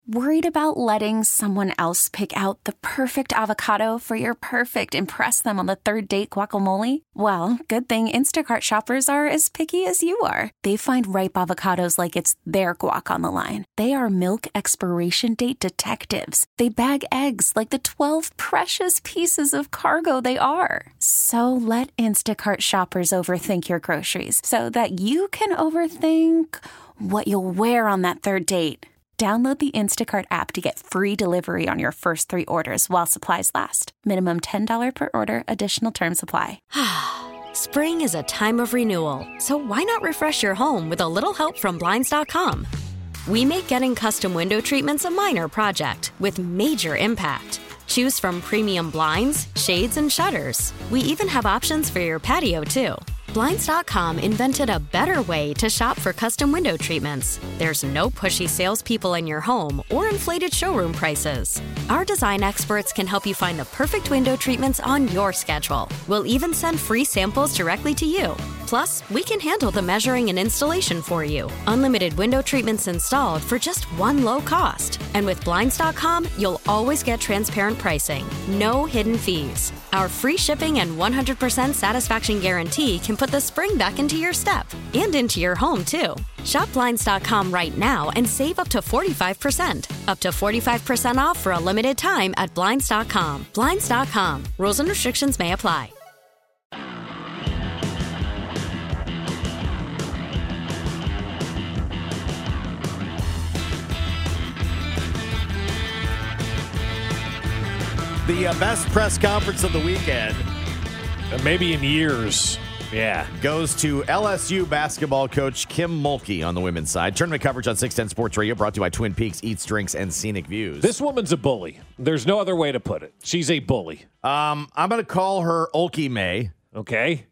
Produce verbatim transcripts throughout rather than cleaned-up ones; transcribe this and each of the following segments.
Worried about letting someone else pick out the perfect avocado for your perfect impress them on the third date guacamole? Well, good thing Instacart shoppers are as picky as you are. They find ripe avocados like it's their guac on the line. They are milk expiration date detectives. They bag eggs like the twelve precious pieces of cargo they are. So let Instacart shoppers overthink your groceries so that you can overthink what you'll wear on that third date. Download the Instacart app to get free delivery on your first three orders while supplies last. Minimum ten dollars per order. Additional terms apply. Spring is a time of renewal, so why not refresh your home with a little help from Blinds dot com? We make getting custom window treatments a minor project with major impact. Choose from premium blinds, shades, and shutters. We even have options for your patio, too. Blinds dot com invented a better way to shop for custom window treatments. There's no pushy salespeople in your home or inflated showroom prices. Our design experts can help you find the perfect window treatments on your schedule. We'll even send free samples directly to you. Plus, we can handle the measuring and installation for you. Unlimited window treatments installed for just one low cost. And with Blinds dot com, you'll always get transparent pricing. No hidden fees. Our free shipping and one hundred percent satisfaction guarantee can put the spring back into your step and into your home, too. Shop Blinds dot com right now and save up to forty-five percent. Up to forty-five percent off for a limited time at Blinds dot com. Blinds dot com. Rules and restrictions may apply. The uh, best press conference of the weekend, uh, maybe in years, yeah, goes to L S U basketball coach Kim Mulkey on the women's side. Tournament coverage on six ten Sports Radio, brought to you by Twin Peaks Eats, Drinks, and Scenic Views. This woman's a bully. There's no other way to put it. She's a bully. Um, I'm going to call her Olkey May. Okay.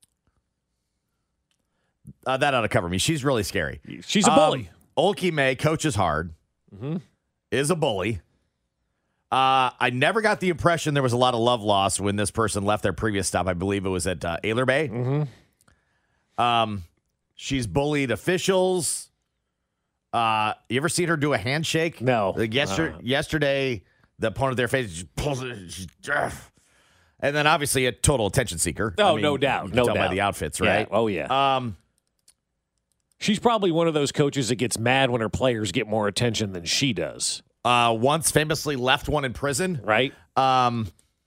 Uh, that ought to cover me. She's really scary. She's a bully. Um, Olkey May coaches hard, mm-hmm. is a bully. Uh, I never got the impression there was a lot of love lost when this person left their previous stop. I believe it was at uh, Ayler Bay. Mm-hmm. Um, she's bullied officials. Uh, you ever seen her do a handshake? No. Like yesterday, uh. yesterday, the opponent of their face just pulls it. She's, and then obviously a total attention seeker. Oh, I mean, no doubt. You can no tell doubt. by the outfits, right? Yeah. Oh, yeah. Um, she's probably one of those coaches that gets mad when her players get more attention than she does. Uh, once famously left one in prison. Right. Um,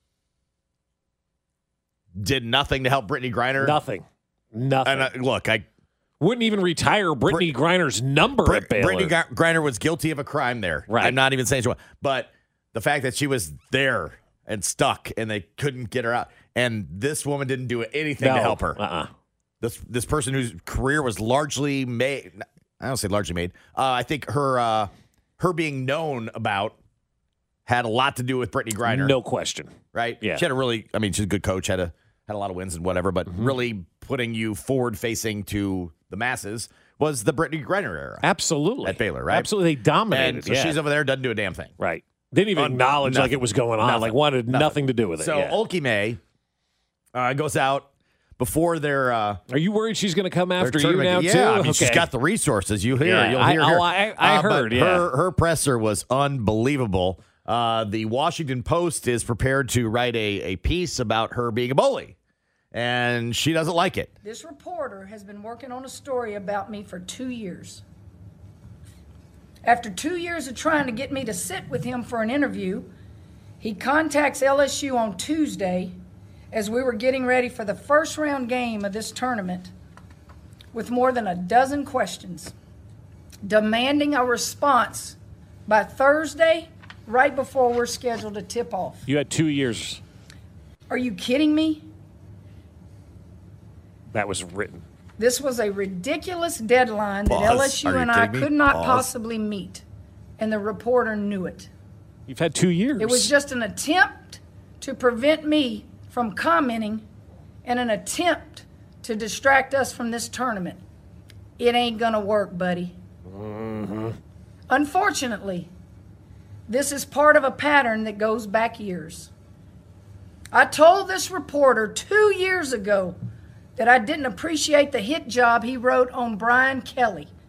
did nothing to help Brittany Griner. Nothing. Nothing. And uh, look, I wouldn't even retire Brittany Brit- Griner's number Brit- at Baylor. Brittany Gr- Griner was guilty of a crime there. Right. I'm not even saying she was. But the fact that she was there and stuck and they couldn't get her out. And this woman didn't do anything no. to help her. Uh-uh. This this person whose career was largely made. I don't say largely made. Uh, I think her... Uh, Her being known about had a lot to do with Brittany Griner. No question. Right? Yeah. She had a really, I mean, she's a good coach, had a had a lot of wins and whatever, but mm-hmm. really putting you forward facing to the masses was the Brittany Griner era. Absolutely. At Baylor, right? Absolutely. They dominated. And so yeah. she's over there, doesn't do a damn thing. Right. Didn't even Un- acknowledge nothing. like it was going on, Nothing. like wanted nothing. nothing to do with it. So yeah. Olkey May uh, goes out before their. Uh, Are you worried she's going to come after you tournament. now, yeah, too? I mean, okay. she's got the resources. You hear, yeah, you'll I, hear. oh, her. I, I uh, heard, but yeah. Her, her presser was unbelievable. Uh, the Washington Post is prepared to write a, a piece about her being a bully, and she doesn't like it. This reporter has been working on a story about me for two years. After two years of trying to get me to sit with him for an interview, he contacts L S U on Tuesday as we were getting ready for the first round game of this tournament with more than a dozen questions, demanding a response by Thursday, right before we're scheduled to tip off. You had two years. Are you kidding me? That was written. This was a ridiculous deadline that Pause. L S U Are you and I kidding me? could not Pause. possibly meet, and the reporter knew it. You've had two years. It was just an attempt to prevent me from commenting and an attempt to distract us from this tournament. It ain't gonna work, buddy. Mm-hmm. Unfortunately, this is part of a pattern that goes back years. I told this reporter two years ago that I didn't appreciate the hit job he wrote on Brian Kelly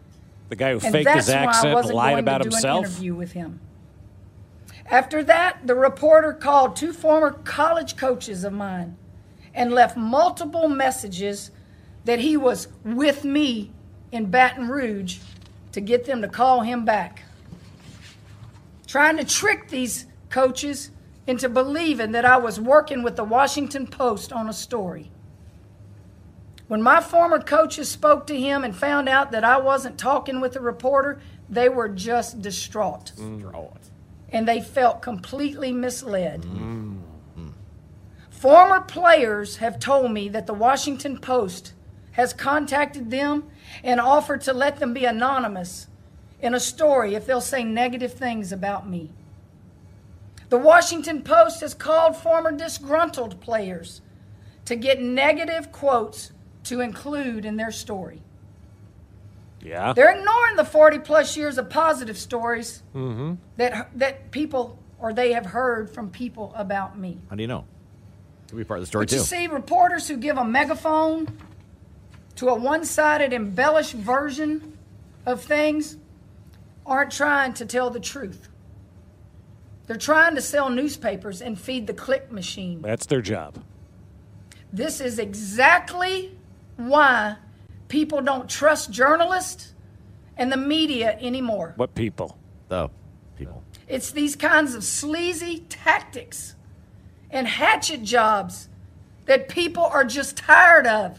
The guy who And faked that's his why I accent and wasn't lied going about to do himself. an interview with him. After that, the reporter called two former college coaches of mine and left multiple messages that he was with me in Baton Rouge to get them to call him back. Trying to trick these coaches into believing that I was working with the Washington Post on a story. When my former coaches spoke to him and found out that I wasn't talking with the reporter, they were just distraught. Mm. And they felt completely misled. Mm. Former players have told me that the Washington Post has contacted them and offered to let them be anonymous in a story if they'll say negative things about me. The Washington Post has called former disgruntled players to get negative quotes to include in their story. Yeah. They're ignoring the forty plus years of positive stories Mm-hmm. that that people or they have heard from people about me. How do you know? Could be part of the story But too. you see, reporters who give a megaphone to a one-sided, embellished version of things aren't trying to tell the truth. They're trying to sell newspapers and feed the click machine. That's their job. This is exactly why people don't trust journalists and the media anymore. What people? The people. It's these kinds of sleazy tactics and hatchet jobs that people are just tired of.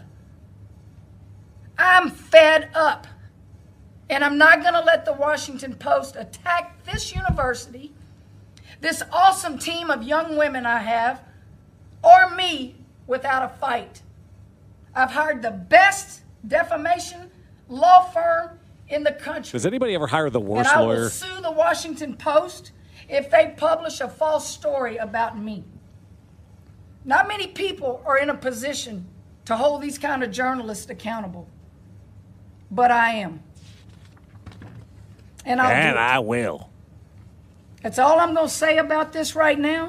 I'm fed up. And I'm not going to let the Washington Post attack this university, this awesome team of young women I have, or me without a fight. I've hired the best defamation law firm in the country. Does anybody ever hire the And worst I will lawyer? sue the Washington Post if they publish a false story about me. Not many people are in a position to hold these kind of journalists accountable, but I am. And I'll And do it. I will. That's all I'm going to say about this right now.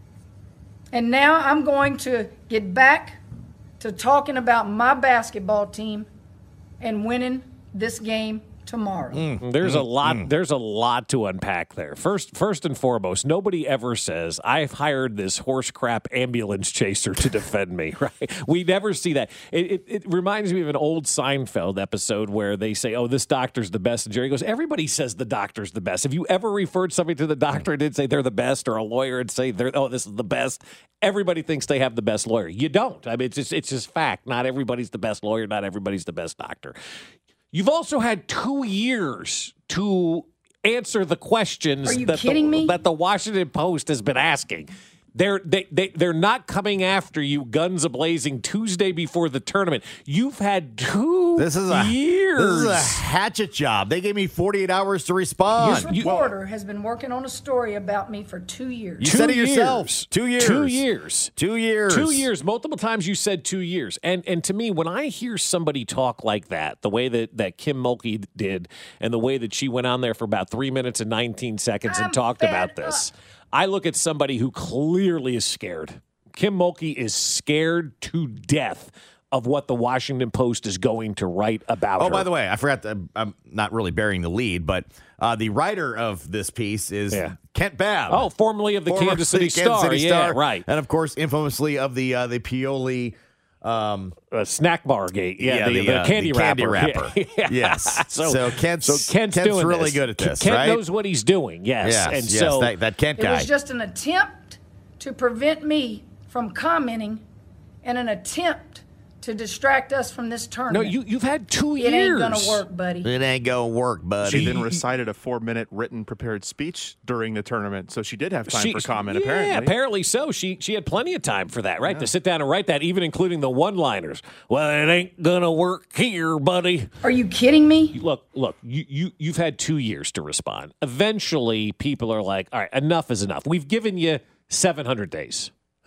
And now I'm going to get back to talking about my basketball team and winning this game tomorrow. Mm, There's a lot. There's a lot to unpack there. First, first and foremost, nobody ever says I've hired this horse crap ambulance chaser to defend me. Right? We never see that. It, it, it reminds me of an old Seinfeld episode where they say, "Oh, this doctor's the best," and Jerry goes, "Everybody says the doctor's the best. Have you ever referred somebody to the doctor and did say they're the best, or a lawyer and say they're oh this is the best?" Everybody thinks they have the best lawyer. You don't. I mean, it's just it's just fact. Not everybody's the best lawyer. Not everybody's the best doctor. You've also had two years to answer the questions Are you that, kidding the, me? that the Washington Post has been asking. They're they, they they're not coming after you guns a-blazing Tuesday before the tournament. You've had two This is a years. This is a hatchet job. They gave me forty-eight hours to respond. This reporter has been working on a story about me for two years. You Two said it yourself. years. Two years. Two years. Two years. Two years. Multiple times you said two years. And and to me, when I hear somebody talk like that, the way that, that Kim Mulkey did and the way that she went on there for about three minutes and nineteen seconds I'm and talked fed about this, up. I look at somebody who clearly is scared. Kim Mulkey is scared to death of what the Washington Post is going to write about Oh, her. by the way, I forgot. To, I'm not really bearing the lead, but uh, the writer of this piece is Yeah. Kent Babb. Oh, formerly of the Formerly Kansas City Kansas Star. City Yeah, Star. right. And of course, infamously of the uh, the Pioli. Um, Uh, snack bar gate. Yeah, the, the, uh, candy the wrapper. wapper. Yeah. Yes. So, So Kent's- so Kent's, Kent's doing really this. good at this, Kent right? knows what he's doing. Yes. yes, and yes, so that, that Kent It guy. was just an attempt to prevent me from commenting and an attempt to distract us from this no, tournament. you you've had two it years. ain't going to work, buddy. it ain't gonna work, buddy. She then recited a four-minute written prepared speech during the tournament, so she did have time She- for comment, yeah, apparently. apparently so. She she had plenty of time for that, right? To sit down and write that, even including the one-liners. Well, it ain't gonna work here, buddy. Are you kidding me? Look, look, you, you, you've had two years to respond. Eventually, people are like, all right, enough is enough. We've given you seven hundred days.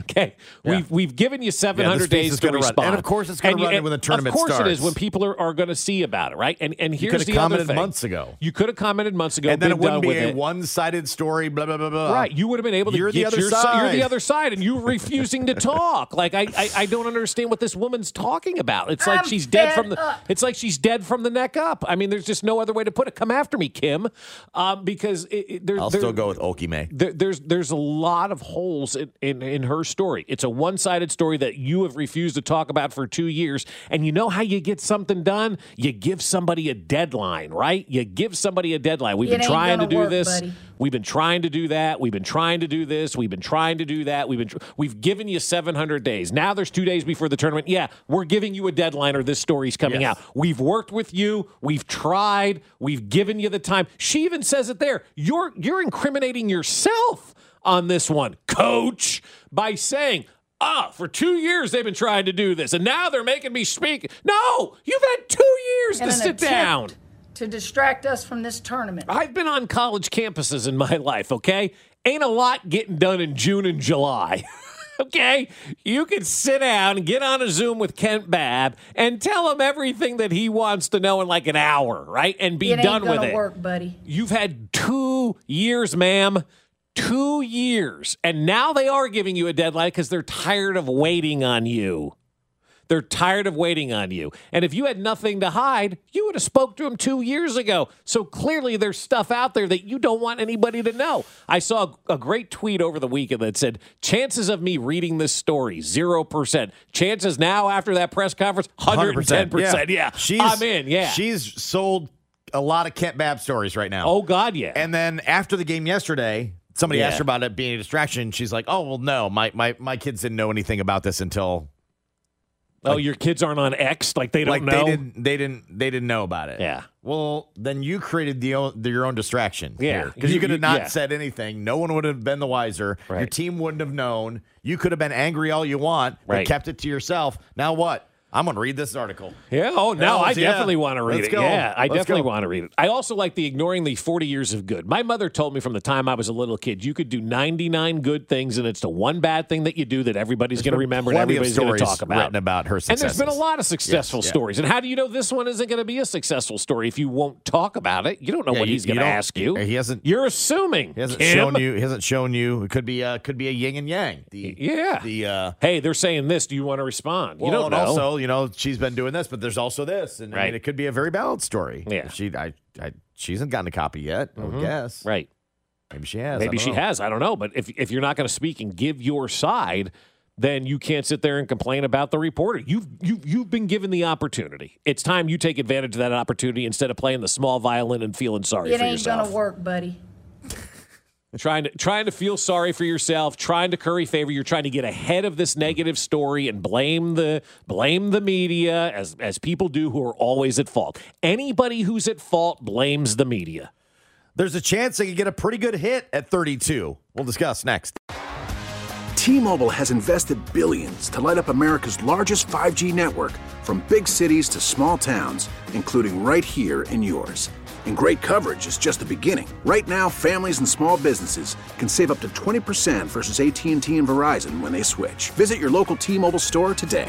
Okay, Yeah. we've we've given you seven hundred yeah, days to respond, run. And of course it's going to run you, when the tournament starts. Of course starts. it is when people are, are going to see about it, right? And and you here's could have the commented other thing. months ago. You could have commented months ago, and then been it wouldn't done be with a it. one-sided story. Blah blah blah blah. Right, you would have been able to You're get the other your si- side. You're the other side, and you refusing to talk. Like I, I, I don't understand what this woman's talking about. It's like I'm she's dead fed from the. up. It's like she's dead from the neck up. I mean, there's just no other way to put it. Come after me, Kim, um, because it, it, there, I'll there, still go with Okie May. There, there's there's a lot of holes in, in, in her story. It's a one-sided story that you have refused to talk about for two years. And you know how you get something done? You give somebody a deadline, right? You give somebody a deadline. We've It been ain't trying to gonna do work, this. buddy. We've been trying to do that. We've been trying to do this. We've been trying to do that. We've been tr- we've given you seven hundred days. Now there's two days before the tournament. Yeah, we're giving you a deadline or this story's coming Yes. out. We've worked with you. We've tried. We've given you the time. She even says it there. You're you're incriminating yourself on this one, coach, by saying, ah, for two years they've been trying to do this, and now they're making me speak. No, you've had two years In to an sit attempt down. to distract us from this tournament. I've been on college campuses in my life, okay? Ain't a lot getting done in June and July. Okay? You can sit down and get on a Zoom with Kent Babb and tell him everything that he wants to know in like an hour, right? And be it ain't done gonna with it. work, buddy. You've had two years, ma'am. Two years. And now they are giving you a deadline because they're tired of waiting on you. They're tired of waiting on you. And if you had nothing to hide, you would have spoke to him two years ago. So clearly there's stuff out there that you don't want anybody to know. I saw a great tweet over the weekend that said, chances of me reading this story, zero percent. Chances now after that press conference, one hundred ten percent. Yeah, She's, I'm in, yeah. She's sold a lot of Kent Babb stories right now. Oh, God, yeah. And then after the game yesterday, somebody Yeah. asked her about it being a distraction. She's like, oh, well, no, my, my, my kids didn't know anything about this until... Oh, Like- your kids aren't on X? Like they don't like know? they didn't they didn't they didn't know about it. Yeah. Well, then you created the, own, the your own distraction. Yeah. Because you, You- could have you- not yeah. said anything. No one would have been the wiser. Your Right. team wouldn't have known. You could have been angry all you want, but Right. kept it to yourself. Now what? I'm going to read this article. Yeah. Oh, now I Hells yeah. definitely want to read Let's it. go. Yeah, I Let's definitely go. want to read it. I also like the ignoring the forty years of good. My mother told me from the time I was a little kid, you could do ninety-nine good things, and it's the one bad thing that you do that everybody's going to remember and Plenty of everybody's going to stories talk about. written about her And successes. there's been a lot of successful Yes, yeah. stories. And how do you know this one isn't going to be a successful story if you won't talk about it? You don't know Yeah, what you- he's going you to don't- ask you. he hasn't- You're assuming. He hasn't Kim. shown you. He hasn't shown you. It could be. Uh, could be a yin and yang. The Yeah. The. Uh, Hey, they're saying this. Do you want to respond? well, you don't and know. also, you know, she's been doing this, but there's also this, and I Right. mean, it could be a very balanced story. Yeah. She. I. I. She hasn't gotten a copy yet. I would guess. right. Maybe she has. I Maybe don't she know. has. I don't know. But if if you're not going to speak and give your side, then you can't sit there and complain about the reporter. You've you you've been given the opportunity. It's time you take advantage of that opportunity instead of playing the small violin and feeling sorry It for ain't yourself. gonna work, buddy. Trying to trying to feel sorry for yourself, trying to curry favor. You're trying to get ahead of this negative story and blame the blame the media as as people do who are always at fault. Anybody who's at fault blames the media. There's a chance they could get a pretty good hit at thirty-two. We'll discuss next. T-Mobile has invested billions to light up America's largest five G network, from big cities to small towns, including right here in yours. And great coverage is just the beginning. Right now, families and small businesses can save up to twenty percent versus A T and T and Verizon when they switch. Visit your local T-Mobile store today.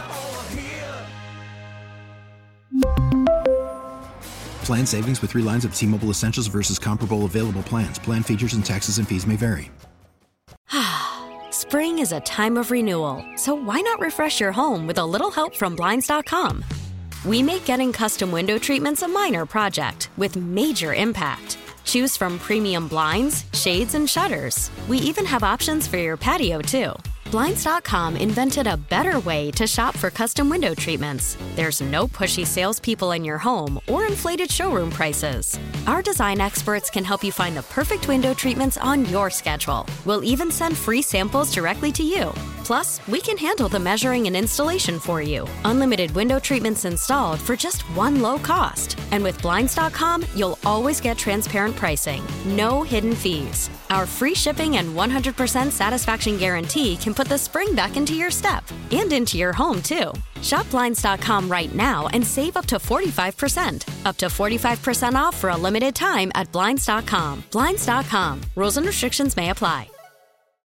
Plan savings with three lines of T-Mobile Essentials versus comparable available plans. Plan features and taxes and fees may vary. Spring is a time of renewal, so why not refresh your home with a little help from Blinds dot com? We make getting custom window treatments a minor project with major impact. Choose from premium blinds, shades, and shutters. We even have options for your patio, too. Blinds dot com invented a better way to shop for custom window treatments. There's no pushy salespeople in your home or inflated showroom prices. Our design experts can help you find the perfect window treatments on your schedule. We'll even send free samples directly to you. Plus, we can handle the measuring and installation for you. Unlimited window treatments installed for just one low cost. And with Blinds dot com, you'll always get transparent pricing. No hidden fees. Our free shipping and one hundred percent satisfaction guarantee can put the spring back into your step and into your home, too. Shop Blinds dot com right now and save up to forty-five percent. Up to forty-five percent off for a limited time at Blinds dot com. Blinds dot com. Rules and restrictions may apply.